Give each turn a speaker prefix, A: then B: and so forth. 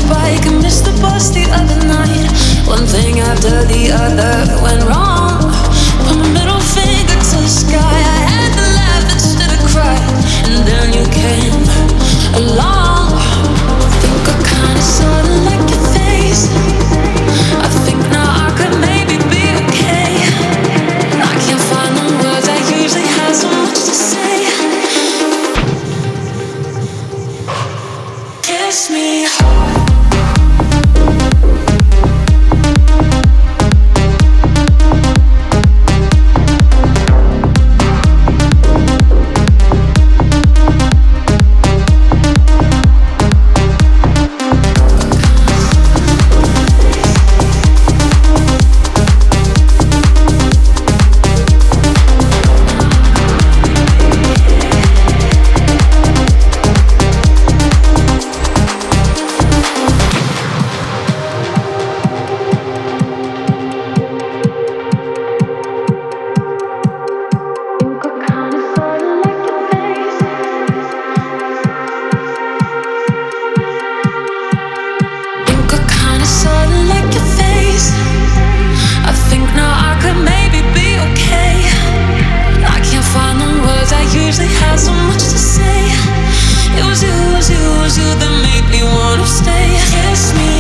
A: bike and missed the bus the other night. One thing after the other went wrong. Put my middle finger to the sky. I had to laugh instead of cry. And then you came along. Think I kinda sorta like your face. I think now I could maybe be okay. I can't find the words, I usually have so much to say. Kiss me hard. You that made me wanna stay. Kiss me